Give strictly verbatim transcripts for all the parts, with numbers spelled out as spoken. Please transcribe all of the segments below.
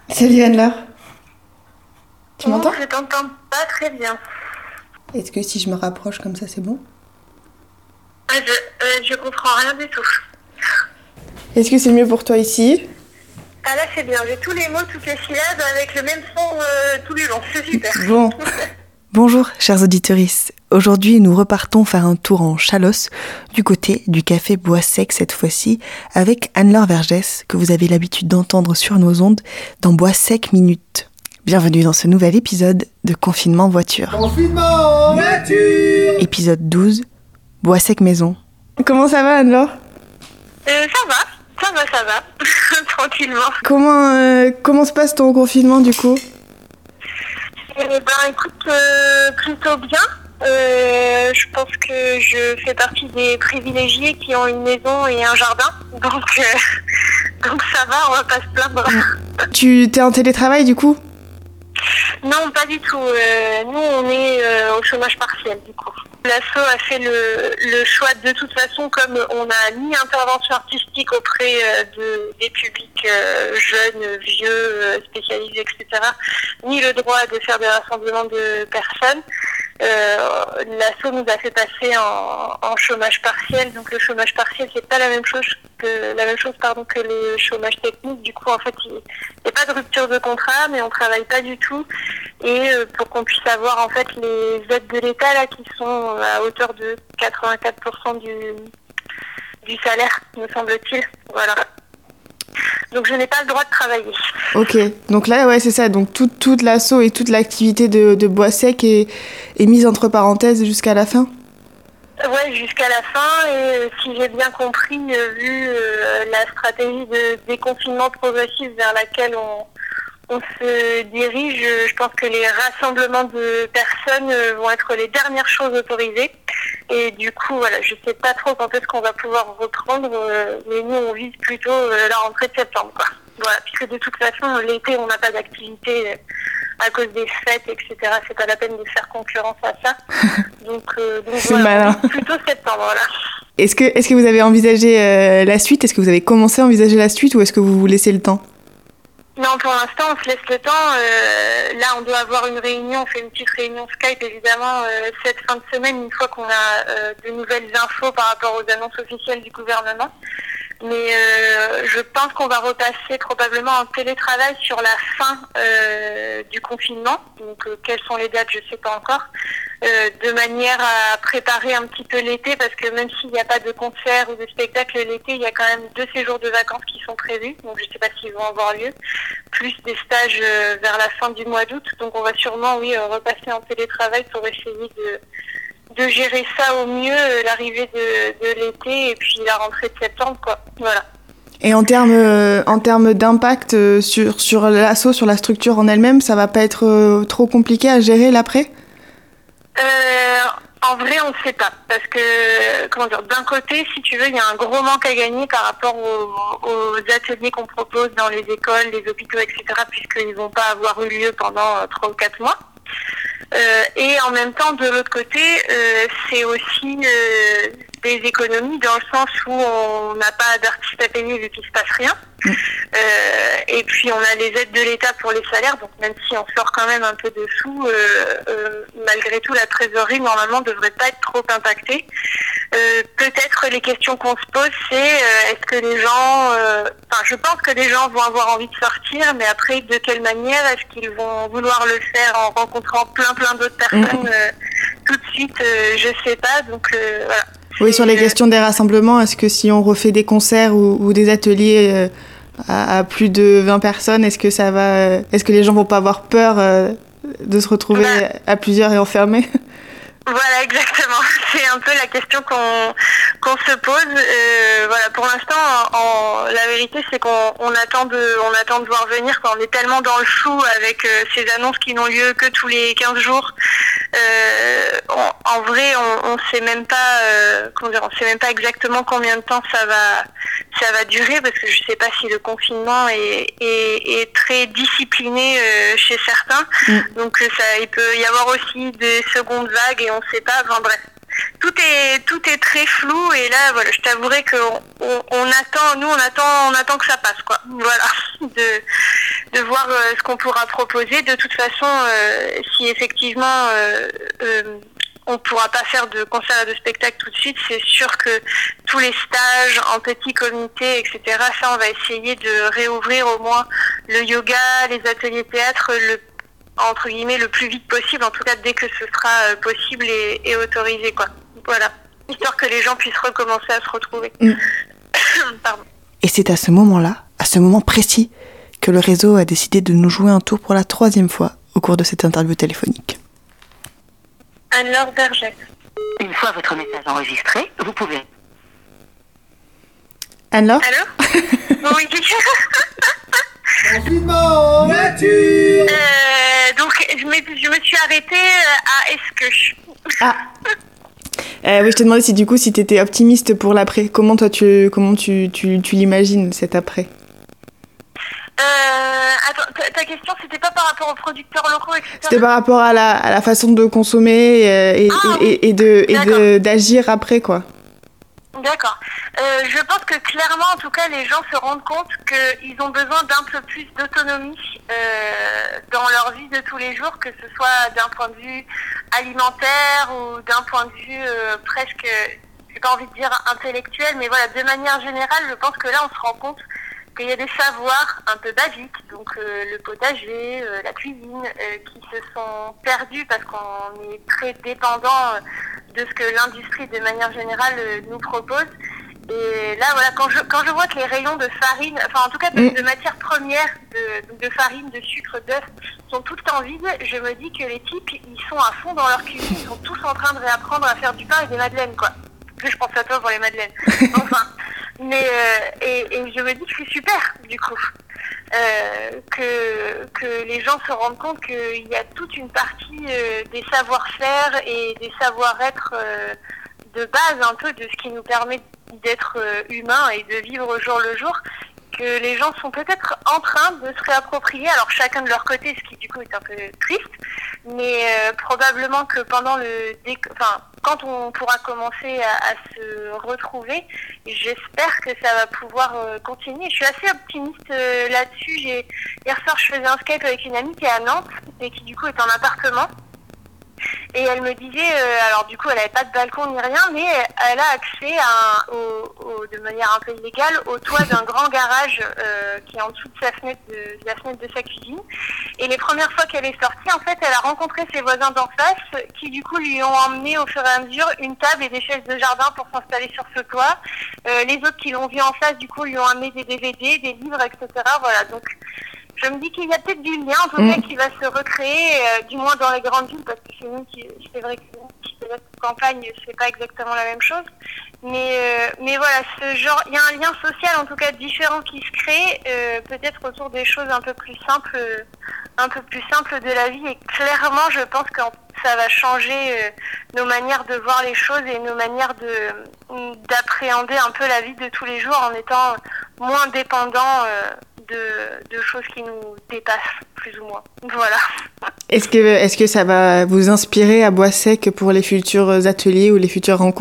Salut Anne-Laure, tu Oh, m'entends? je t'entends pas très bien. Est-ce que si je me rapproche comme ça, c'est bon? Ah, je, euh, je comprends rien du tout. Est-ce que c'est mieux pour toi ici? Ah là, c'est bien. J'ai tous les mots, toutes les syllabes avec le même son euh, tous les jours. C'est super. Bon. Bonjour, chers auditorices. Aujourd'hui, nous repartons faire un tour en Chalosse, du côté du café Bois Sec cette fois-ci, avec Anne-Laure Vergès, que vous avez l'habitude d'entendre sur nos ondes dans Bois Sec Minute. Bienvenue dans ce nouvel épisode de Confinement Voiture. Confinement voiture. Épisode douze, Bois Sec Maison. Comment ça va Anne-Laure? Euh, ça va, ça va, ça va. Tranquillement. Comment, euh, comment se passe ton confinement du coup? Eh ben, écoute, euh, plutôt bien. Euh, je pense que je fais partie des privilégiés qui ont une maison et un jardin. Donc, euh, donc ça va, on va pas se plaindre. Tu t'es en télétravail du coup? Non, pas du tout. Euh, nous, on est euh, au chômage partiel, du coup. L'asso a fait le, le choix, de toute façon, comme on n'a ni intervention artistique auprès euh, de, des publics euh, jeunes, vieux, euh, spécialisés, et cetera, ni le droit de faire des rassemblements de personnes. Euh, L'asso nous a fait passer en, en chômage partiel. Donc le chômage partiel, c'est pas la même chose que la même chose pardon que le chômage technique. Du coup, en fait, il n'y a pas de rupture de contrat, mais on travaille pas du tout. Et euh, pour qu'on puisse avoir en fait les aides de l'État là qui sont à hauteur de quatre-vingt-quatre pour cent du du salaire, me semble-t-il. Voilà. Donc je n'ai pas le droit de travailler. Ok, donc là, ouais, c'est ça. Donc toute, toute l'asso et toute l'activité de, de Bois Sec est, est mise entre parenthèses jusqu'à la fin. Ouais, jusqu'à la fin. Et euh, si j'ai bien compris, euh, vu euh, la stratégie de déconfinement progressif vers laquelle on, on se dirige, je pense que les rassemblements de personnes euh, vont être les dernières choses autorisées. Et du coup, voilà, je sais pas trop quand est-ce qu'on va pouvoir reprendre, euh, mais nous, on vise plutôt euh, la rentrée de septembre, quoi. Voilà, puisque de toute façon, l'été, on n'a pas d'activité euh, à cause des fêtes, et cetera. C'est pas la peine de faire concurrence à ça. Donc, euh, donc C'est voilà, malin. on vise plutôt septembre, voilà. Est-ce que, est-ce que vous avez envisagé euh, la suite? Est-ce que vous avez commencé à envisager la suite ou est-ce que vous vous laissez le temps? Non, pour l'instant, on se laisse le temps. Euh, là, on doit avoir une réunion, on fait une petite réunion Skype, évidemment, euh, cette fin de semaine, une fois qu'on a euh, de nouvelles infos par rapport aux annonces officielles du gouvernement. Mais euh, je pense qu'on va repasser probablement en télétravail sur la fin euh, du confinement. Donc, euh, quelles sont les dates, je ne sais pas encore. Euh, de manière à préparer un petit peu l'été, parce que même s'il n'y a pas de concert ou de spectacle l'été, il y a quand même deux séjours de vacances qui sont prévus, donc je ne sais pas s'ils vont avoir lieu, plus des stages euh, vers la fin du mois d'août, donc on va sûrement, oui, euh, repasser en télétravail pour essayer de, de gérer ça au mieux, euh, l'arrivée de, de l'été et puis la rentrée de septembre, quoi, voilà. Et en termes, euh, en termes d'impact euh, sur, sur l'asso, sur la structure en elle-même, ça va pas être euh, trop compliqué à gérer l'après? Euh, en vrai, on ne sait pas. Parce que, comment dire, d'un côté, si tu veux, il y a un gros manque à gagner par rapport aux, aux ateliers qu'on propose dans les écoles, les hôpitaux, et cetera, puisqu'ils ne vont pas avoir eu lieu pendant trois ou quatre mois. Euh, et en même temps, de l'autre côté, euh, c'est aussi euh, des économies dans le sens où on n'a pas d'artistes à payer vu qu'il ne se passe rien. Mm. Euh, et puis on a les aides de l'État pour les salaires, donc même si on sort quand même un peu de sous, euh, euh, malgré tout la trésorerie normalement devrait pas être trop impactée. Euh, peut-être les questions qu'on se pose, c'est euh, est-ce que les gens, euh, enfin je pense que les gens vont avoir envie de sortir, mais après de quelle manière est-ce qu'ils vont vouloir le faire en rencontrant plein plein d'autres personnes euh, tout de suite, euh, je sais pas, donc euh, voilà. Oui, sur les euh, questions des rassemblements, est-ce que si on refait des concerts ou, ou des ateliers euh, à, à plus de vingt personnes, est-ce que ça va, euh, est-ce que les gens vont pas avoir peur euh, de se retrouver bah, à plusieurs et enfermés? Voilà, exactement. C'est un peu la question qu'on qu'on se pose. Euh, voilà, pour l'instant, en, en- la vérité, c'est qu'on on attend de on attend de voir venir. Quand on est tellement dans le flou avec euh, ces annonces qui n'ont lieu que tous les quinze jours. Euh, en, en vrai, on, on sait même pas, euh, comment dire, on sait même pas exactement combien de temps ça va ça va durer parce que je sais pas si le confinement est est, est très discipliné euh, chez certains. Mm. Donc euh, ça, il peut y avoir aussi des secondes vagues et on sait pas. Enfin bref, tout est tout est très flou et là voilà, je t'avouerai que on, on, on attend, nous on attend, on attend que ça passe quoi. Voilà, de de voir euh, ce qu'on pourra proposer. De toute façon, euh, si effectivement euh, euh, on ne pourra pas faire de concert et de spectacle tout de suite, c'est sûr que tous les stages en petits comités, et cetera, ça, on va essayer de réouvrir au moins le yoga, les ateliers théâtre, le, entre guillemets, le plus vite possible, en tout cas dès que ce sera possible et, et autorisé, quoi. Voilà. Histoire que les gens puissent recommencer à se retrouver. Mmh. Pardon. Et c'est à ce moment-là, à ce moment précis, que le réseau a décidé de nous jouer un tour pour la troisième fois au cours de cette interview téléphonique. Anne-Laure Vergès. Une fois votre message enregistré, vous pouvez... Anne-Laure ? Allô ? Oui. Confinement, voiture. Euh, donc, je me, je me suis arrêtée à est-ce que... Ah. Euh, oui, je te demandais si du coup, si tu étais optimiste pour l'après. Comment toi, tu, comment tu, tu, tu l'imagines, cet après ? Euh, attends, ta, ta question, c'était pas par rapport aux producteurs locaux, et cetera. C'était par rapport à la, à la façon de consommer et, et, ah, et, oui. et, de, et de, d'agir après, quoi. D'accord. Euh, je pense que clairement, en tout cas, les gens se rendent compte qu'ils ont besoin d'un peu plus d'autonomie euh, dans leur vie de tous les jours, que ce soit d'un point de vue alimentaire ou d'un point de vue euh, presque, j'ai pas envie de dire intellectuel, mais voilà, de manière générale, je pense que là, on se rend compte qu'il y a des savoirs un peu basiques, donc euh, le potager, euh, la cuisine, euh, qui se sont perdus parce qu'on est très dépendant euh, de ce que l'industrie de manière générale euh, nous propose. Et là, voilà, quand je quand je vois que les rayons de farine, enfin en tout cas de, mmh. de matières premières, de, de farine, de sucre, d'œufs, sont tout le temps vides, je me dis que les types, ils sont à fond dans leur cuisine, ils sont tous en train de réapprendre à faire du pain et des madeleines, quoi. Je pense à toi pour les madeleines. Enfin, mais euh, et, et je me dis que c'est super, du coup. Euh, que, que les gens se rendent compte qu'il y a toute une partie euh, des savoir-faire et des savoir-être euh, de base un peu de ce qui nous permet d'être euh, humains et de vivre au jour le jour, que les gens sont peut-être en train de se réapproprier, alors chacun de leur côté, ce qui du coup est un peu triste, mais euh, probablement que pendant le déc... enfin, quand on pourra commencer à, à se retrouver, j'espère que ça va pouvoir euh, continuer. Je suis assez optimiste euh, là-dessus. J'ai... Hier soir, je faisais un Skype avec une amie qui est à Nantes et qui du coup est en appartement. Et elle me disait, euh, alors du coup elle n'avait pas de balcon ni rien, mais elle a accès à un, au, au, de manière un peu illégale au toit d'un grand garage euh, qui est en dessous de sa fenêtre, de, de la fenêtre de sa cuisine. Et les premières fois qu'elle est sortie, en fait, elle a rencontré ses voisins d'en face qui du coup lui ont emmené au fur et à mesure une table et des chaises de jardin pour s'installer sur ce toit. Euh, les autres qui l'ont vu en face, du coup, lui ont amené des D V D, des livres, et cetera. Voilà, donc je me dis qu'il y a peut-être du lien, en tout mmh. cas, qui va se recréer, euh, du moins dans les grandes villes, parce que chez nous, qui, c'est vrai que qui fait la campagne, c'est pas exactement la même chose. Mais, euh, mais voilà, ce genre, il y a un lien social, en tout cas, différent qui se crée, euh, peut-être autour des choses un peu plus simples, euh, un peu plus simples de la vie. Et clairement, je pense que ça va changer euh, nos manières de voir les choses et nos manières de d'appréhender un peu la vie de tous les jours en étant moins dépendants euh, de, de choses qui nous dépassent, plus ou moins. Voilà. Est-ce que, est-ce que ça va vous inspirer à Bois-Sec pour les futurs ateliers ou les futures rencontres ?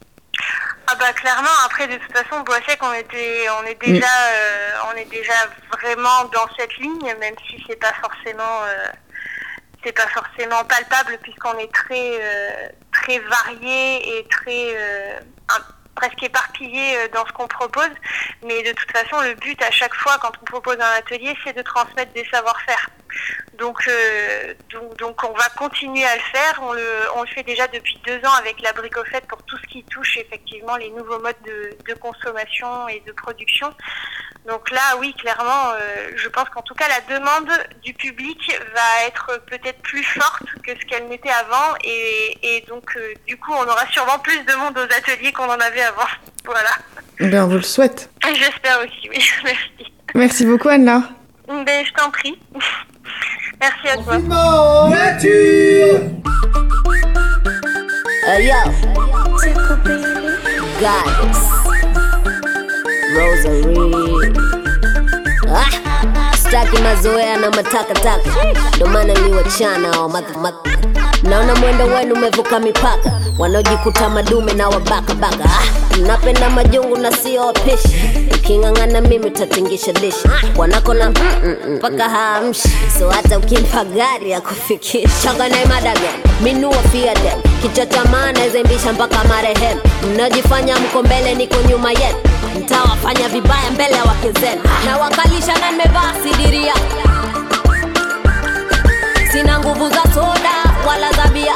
Ah bah clairement, après de toute façon, Bois-Sec, on était, on est déjà, mmh. euh, on est déjà vraiment dans cette ligne, même si c'est pas forcément, euh, c'est pas forcément palpable puisqu'on est très, euh, très varié et très, euh, un, presque éparpillé dans ce qu'on propose. Mais de toute façon, le but à chaque fois quand on propose un atelier, c'est de transmettre des savoir-faire. Donc, euh, donc, donc on va continuer à le faire. On le, on le fait déjà depuis deux ans avec la Bricofête pour tout ce qui touche effectivement les nouveaux modes de, de consommation et de production. Donc là, oui, clairement, euh, je pense qu'en tout cas la demande du public va être peut-être plus forte que ce qu'elle n'était avant, et, et donc euh, du coup, on aura sûrement plus de monde aux ateliers qu'on en avait avant. Voilà. Ben, on vous le souhaite. J'espère aussi, oui. Merci. Merci beaucoup, Anne-Laure. Ben, je t'en prie. Merci à toi. Voiture. Hey yo, Goddess, Rosary. Ah, staki mazoea na matakataka, ndo maana liwachana o motherfucker. Naona mwendo wenu umevuka mipaka. wanaojikuta madume na wabaka baka. Ah, napenda majungu na sio wapishi, ukingangana mimi utatingisha dishi. Wanako na mpaka haamshi, so hata ukimpa gari ya kufikisha. Changa na imadaga, minu wa fiade, kichwa cha maana zembisha mpaka marehemu. Mnajifanya mko mbele niko nyuma yenu, mtawafanya vibaya mbele ya wake zenu. Na wakalisha na nimevaa sidiria, sina nguvu za soda wala za bia.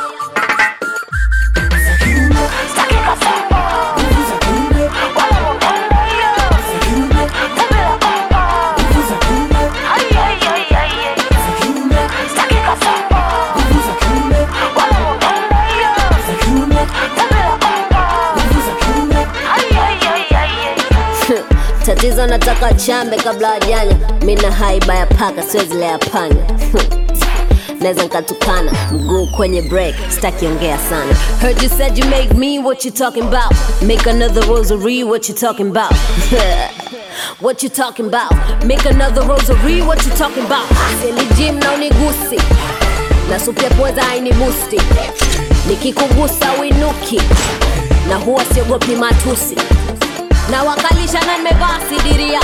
Tatizo nataka chambe kabla hajanya, mina haiba ya paka siwezi lea panya. Neza nkatukana, mguu kwenye break, staki ongea sana. Heard you said you make me, what you talking about? Make another rosary, what you talking about? What you talking about? Make another rosary, what you talking about? Seli gym na unigusi, na supia pweza haini musti. Nikikugusa winuki, na huwa siogopi matusi. Na wakalisha na nimevaa sidiria,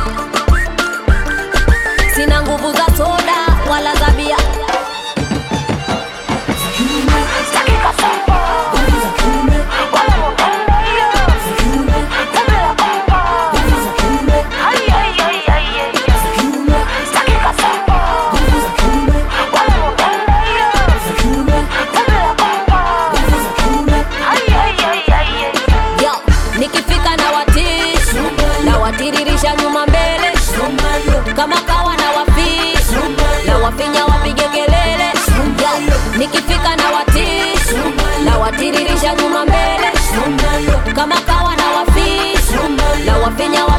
sina nguvu za soda wala za bia. Watiririsha nyuma mbele, kama kawa na wafish, na wafinya wapige kelele. Nikifika na watish, na watiririsha nyuma mbele, kama kawa na wafish, na wafinya